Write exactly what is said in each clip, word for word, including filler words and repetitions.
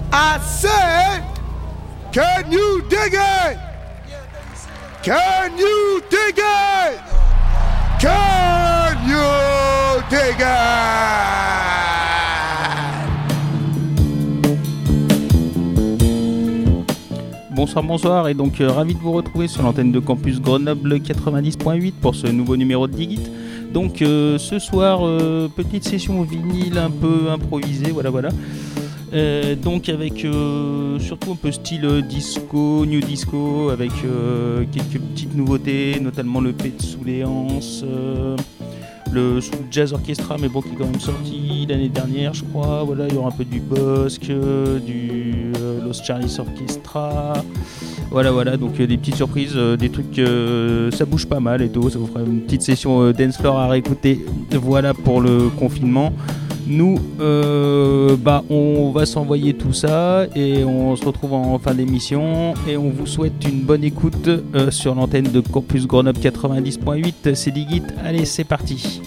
I said, can you dig it? Can you dig it? Can you dig it? Bonsoir, bonsoir, et donc euh, ravi de vous retrouver sur l'antenne de Campus Grenoble quatre-vingt-dix point huit pour ce nouveau numéro de Digit. Donc euh, ce soir, euh, petite session vinyle un peu improvisée, voilà voilà. Euh, donc avec euh, surtout un peu style disco, new disco, avec euh, quelques petites nouveautés, notamment le P de Souléance, euh, le Jazz Orchestra, mais bon, qui est quand même sorti l'année dernière, je crois. Voilà, il y aura un peu du Bosque, euh, du euh, Los Charlies Orchestra. Voilà, voilà, donc euh, des petites surprises, euh, des trucs, euh, ça bouge pas mal et tout. Ça vous fera une petite session euh, dance floor à réécouter. Voilà pour le confinement. Nous, euh, bah, on va s'envoyer tout ça et on se retrouve en fin d'émission et on vous souhaite une bonne écoute euh, sur l'antenne de Campus Grenoble quatre-vingt-dix point huit. C'est Digit, allez, c'est parti.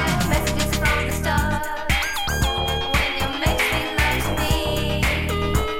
When you make me love to me.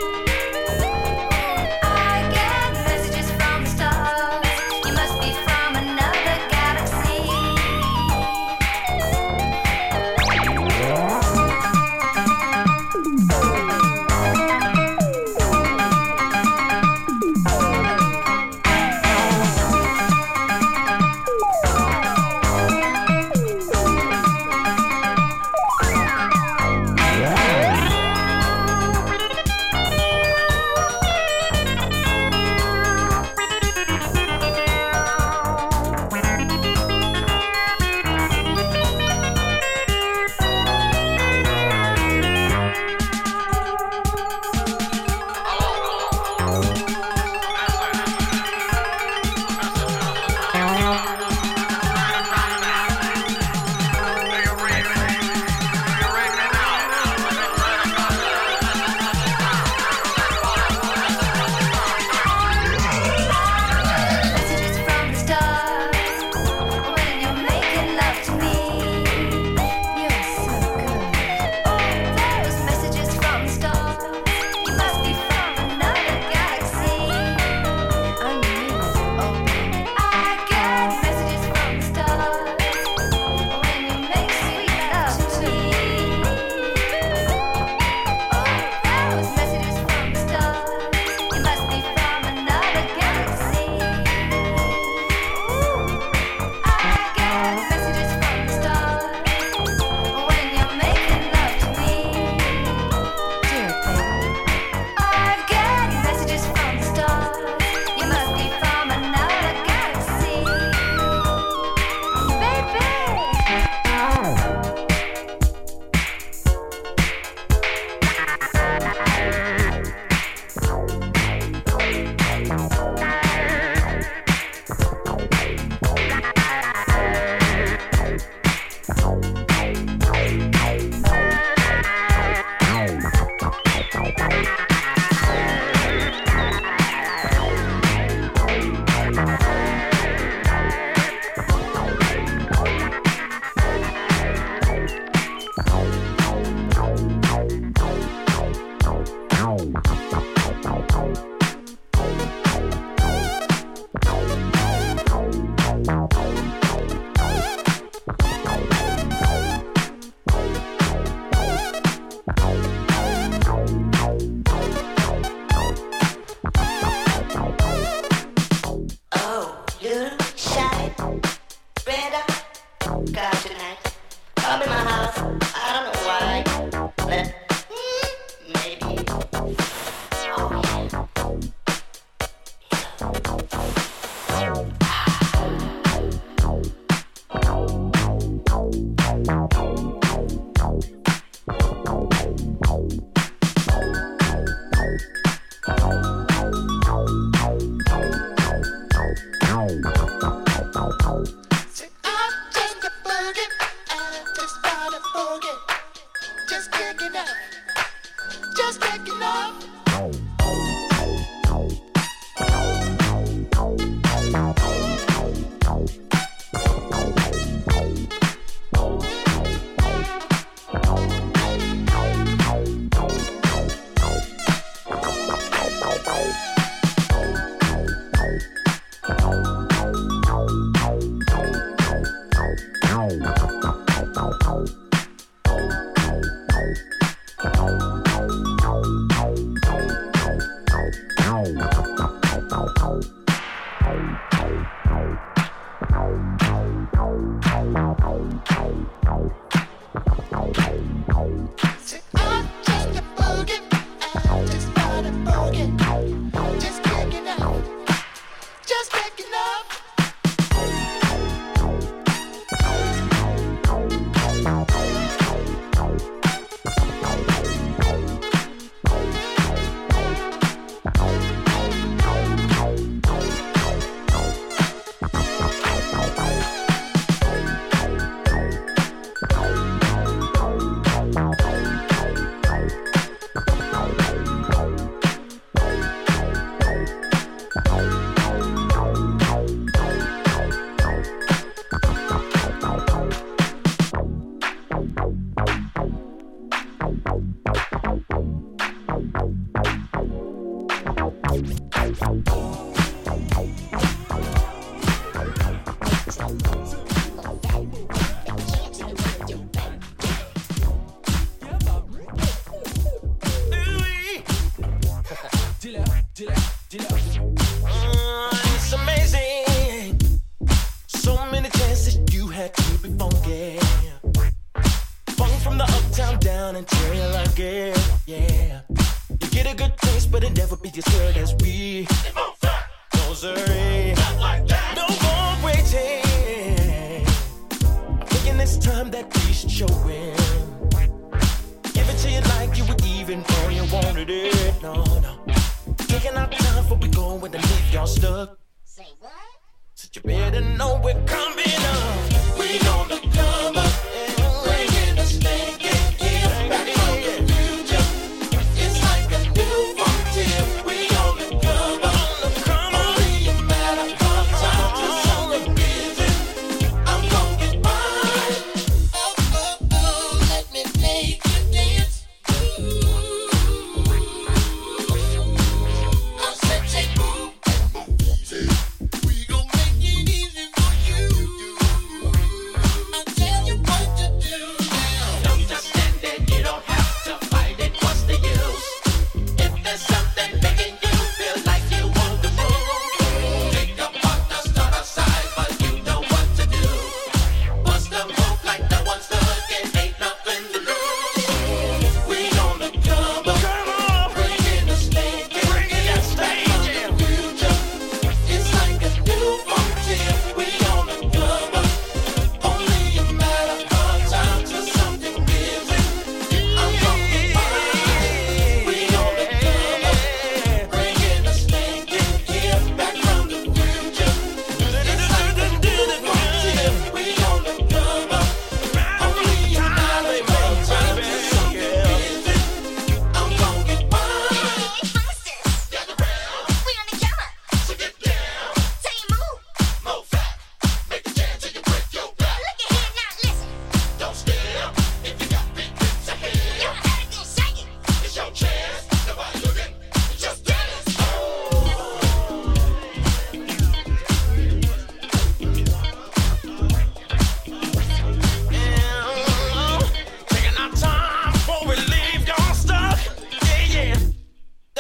We gon' make it easy for you.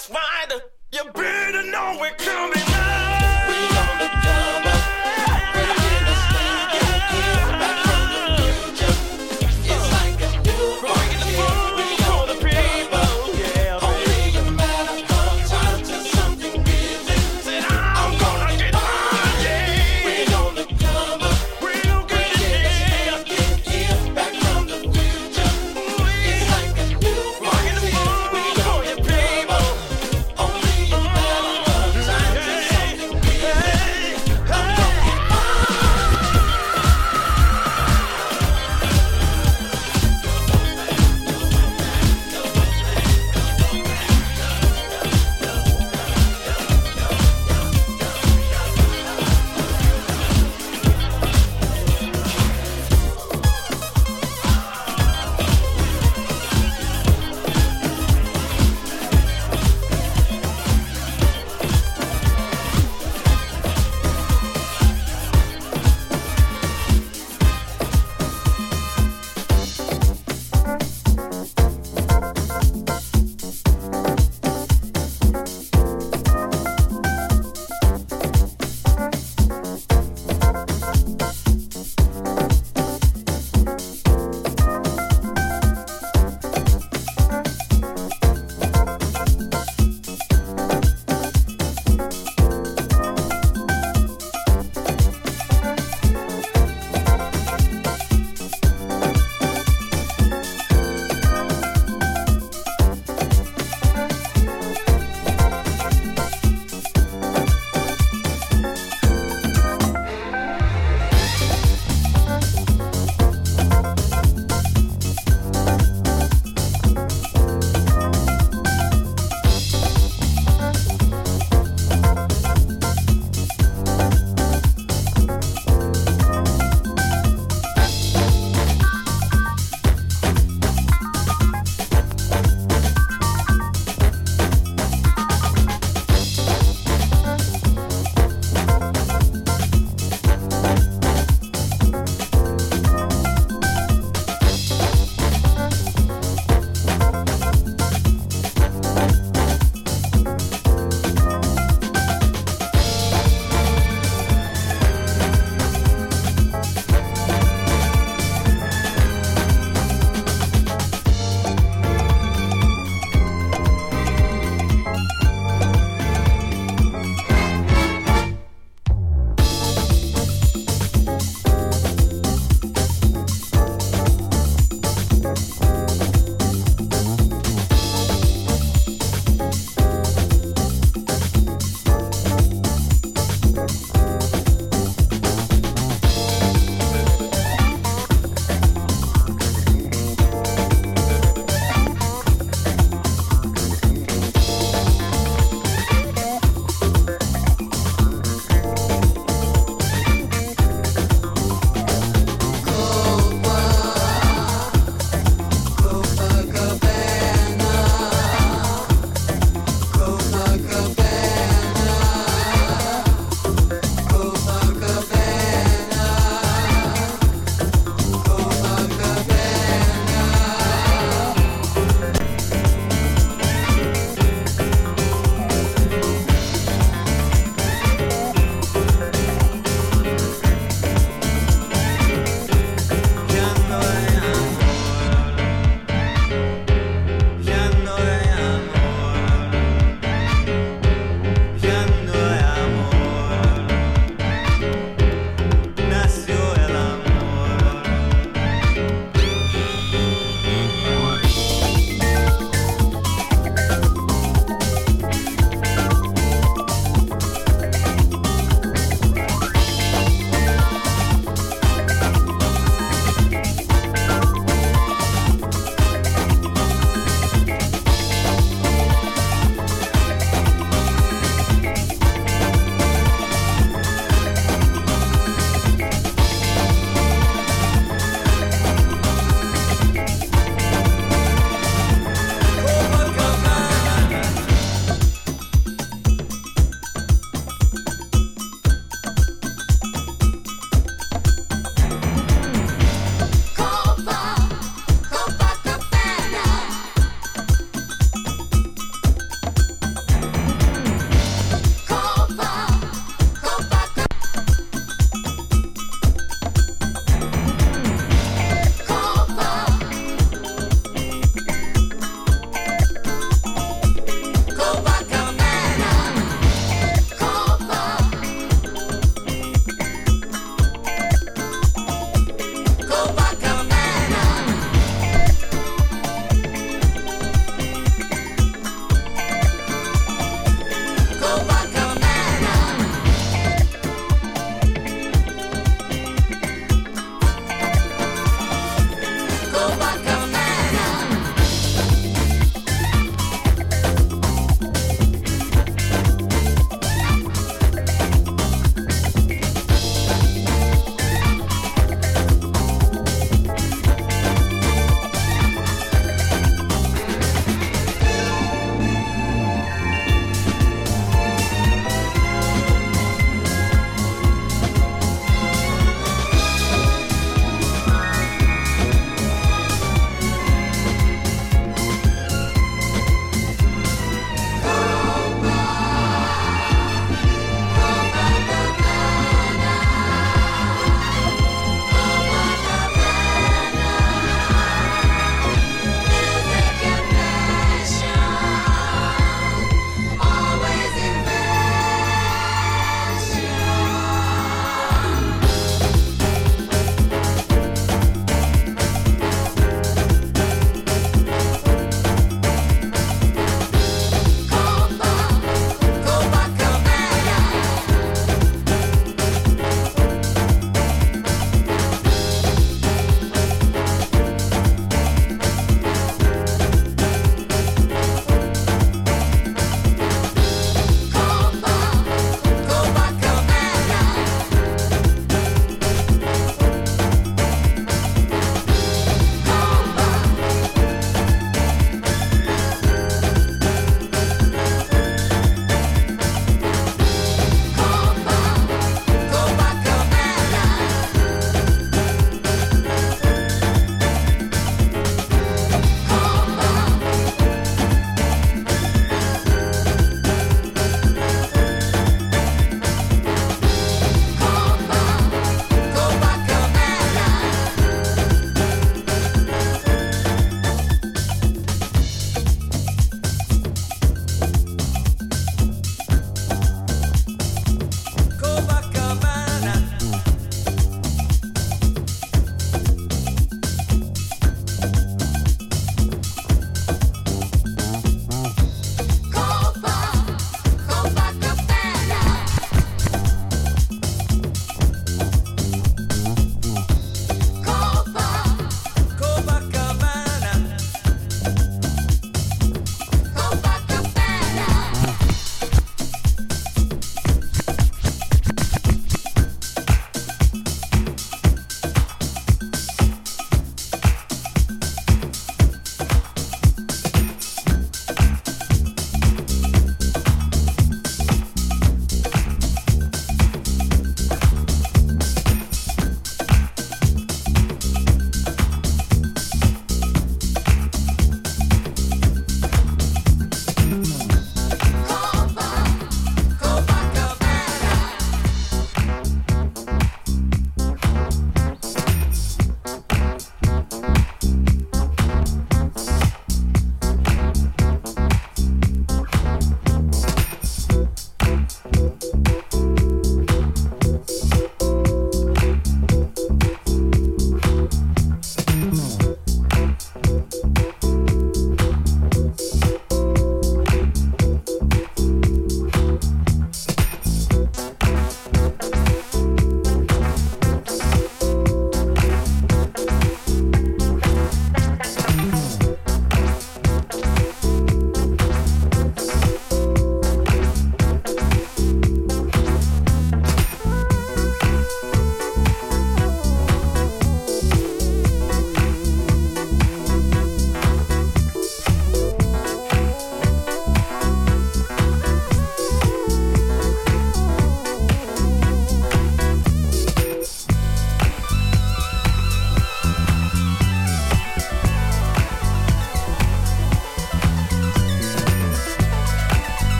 that's right. You better know we're coming up. We on the come up. Bringing us back from the future. It's like a new frontier. We on the people. Yeah, only a matter of time till something gives it. Said I'm gonna get money. We on the come up. Bringing us back from the future. It's like a new frontier. We on the people. Only a matter of time till something gives it.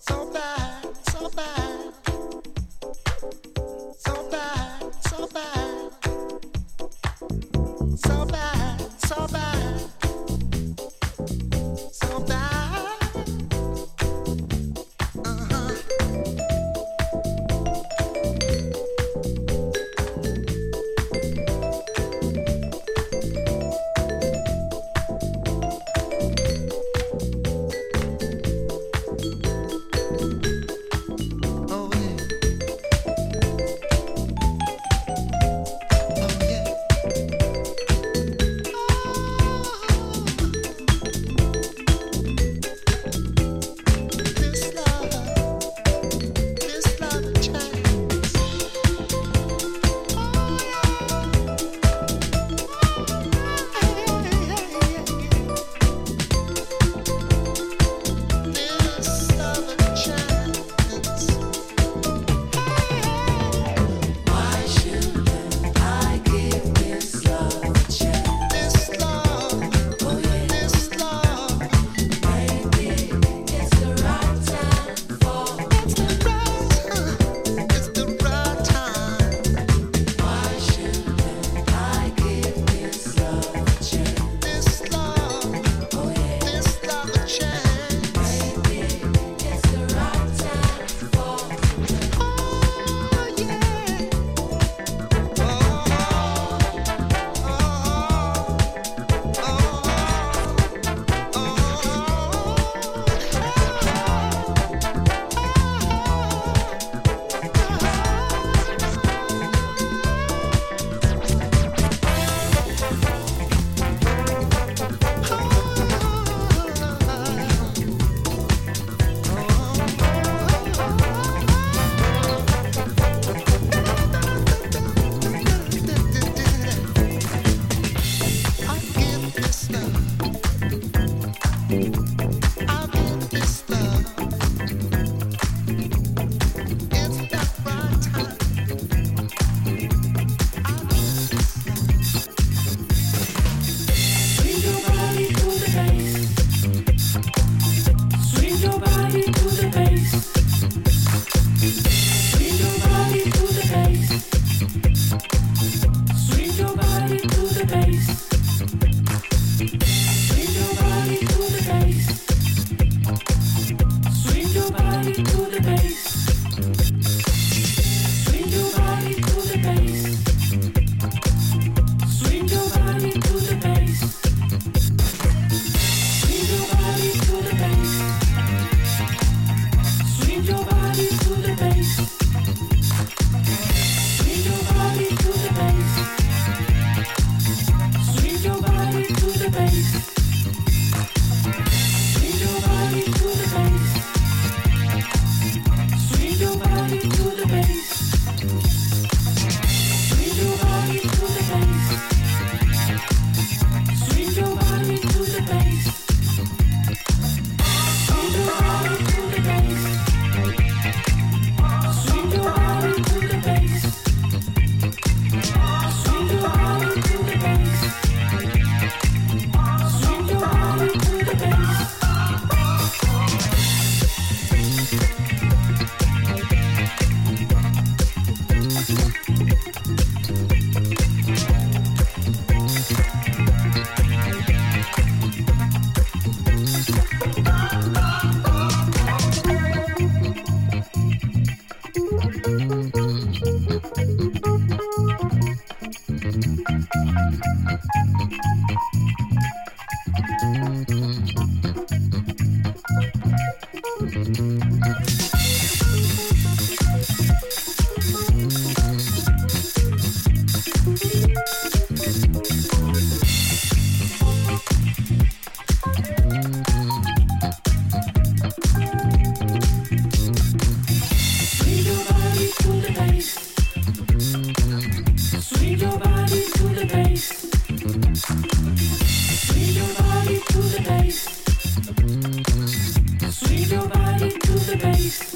Swing your body to the bass.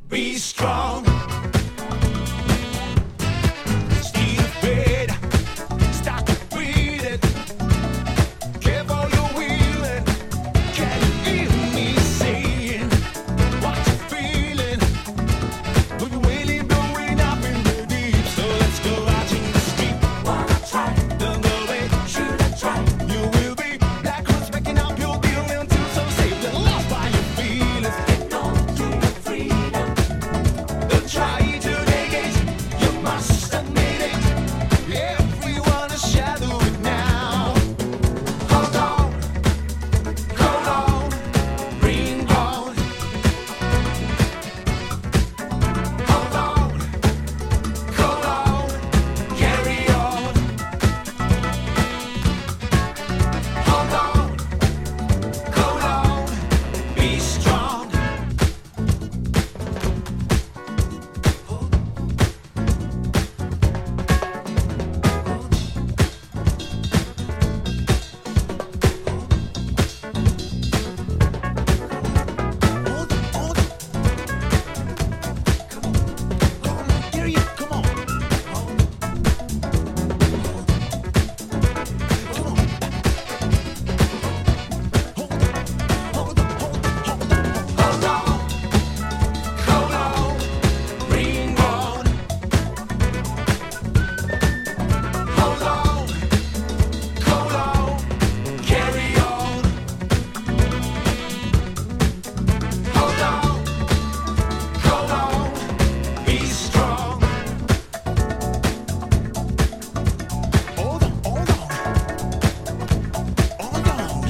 be strong. Stay afraid, start to breathe it. Careful you're wheeling. Can you hear me saying what you're feeling? When you're wailing, blowing up in the deep. So let's go out in the street. Wanna try? Don't go away. Should I try? You will be black holes backing up your deal until so safe and lost by your feelings. Get on to your freedom. Don't try to negate. You must admit it. Everyone is shadow it now. Hold on, hold on, bring on. Hold on, hold on, carry on. Hold on, hold on, be strong. Hold on, hold on. Come on, come on, carry on, come on. Hold on. Come on. Hold on, hold on, hold on, hold on. Hold on, hold on, bring on. Hold on, hold on, carry on. Hold on, hold on, be strong. Hold on, hold on, hold on.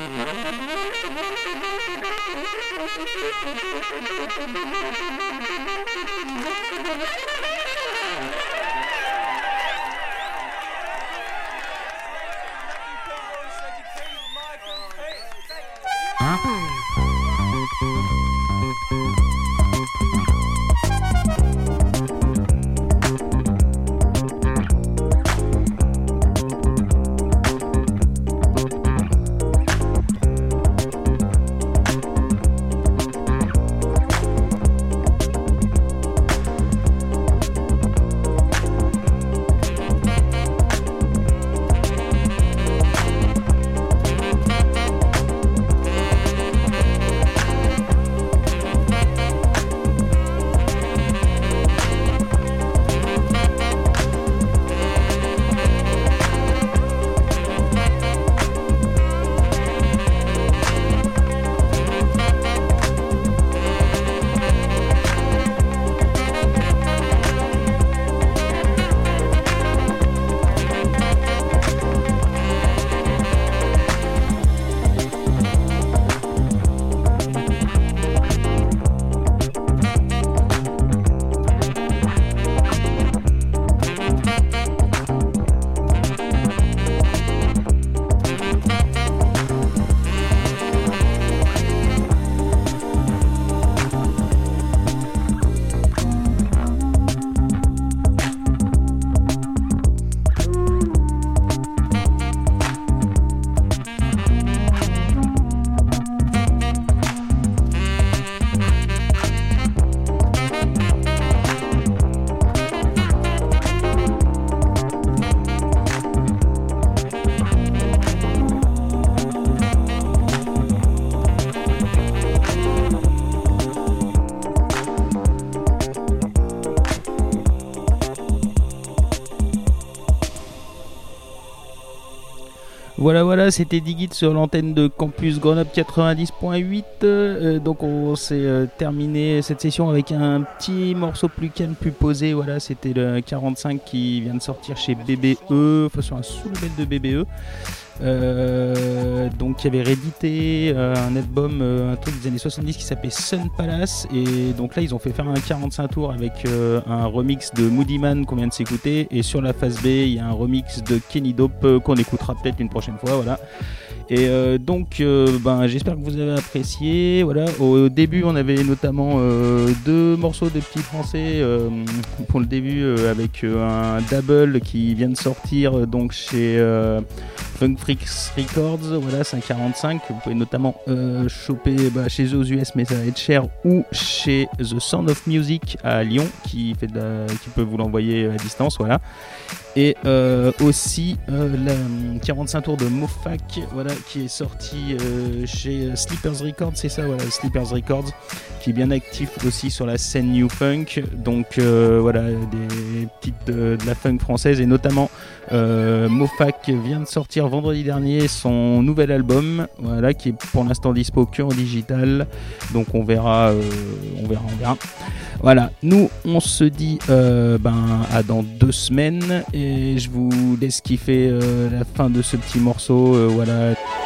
Thank you. Voilà, voilà, c'était Digit sur l'antenne de Campus Grenoble quatre-vingt-dix point huit. Euh, donc on s'est euh, terminé cette session avec un petit morceau plus calme, plus posé. Voilà, c'était le quarante-cinq qui vient de sortir chez B B E, enfin sur un sous-label de B B E. Euh, donc qui avait réédité euh, un album, euh, un truc des années soixante-dix qui s'appelait Sun Palace, et donc là ils ont fait faire un quarante-cinq tours avec euh, un remix de Moody Man qu'on vient de s'écouter, et sur la face B il y a un remix de Kenny Dope euh, qu'on écoutera peut-être une prochaine fois, voilà. Et euh, donc euh, ben, j'espère que vous avez apprécié. Voilà. Au début on avait notamment euh, deux morceaux de petits français euh, pour le début euh, avec euh, un double qui vient de sortir euh, donc chez euh, Funk Freaks Records. Voilà, c'est un quarante-cinq que vous pouvez notamment euh, choper bah, chez eux aux U S, mais ça va être cher, ou chez The Sound of Music à Lyon qui, fait de la, qui peut vous l'envoyer à distance. Voilà. Et euh, aussi euh, la quarante-cinq tours de Mofac, voilà, qui est sorti euh, chez Sleepers Records, c'est ça, voilà, Sleepers Records, qui est bien actif aussi sur la scène New Funk. Donc euh, voilà, des petites de, de la funk française, et notamment euh, Mofac vient de sortir vendredi dernier son nouvel album, voilà, qui est pour l'instant dispo que en digital. Donc on verra, euh, on verra, on verra. Voilà, nous on se dit euh, ben, à dans deux semaines, et je vous laisse kiffer euh, la fin de ce petit morceau. Euh, voilà.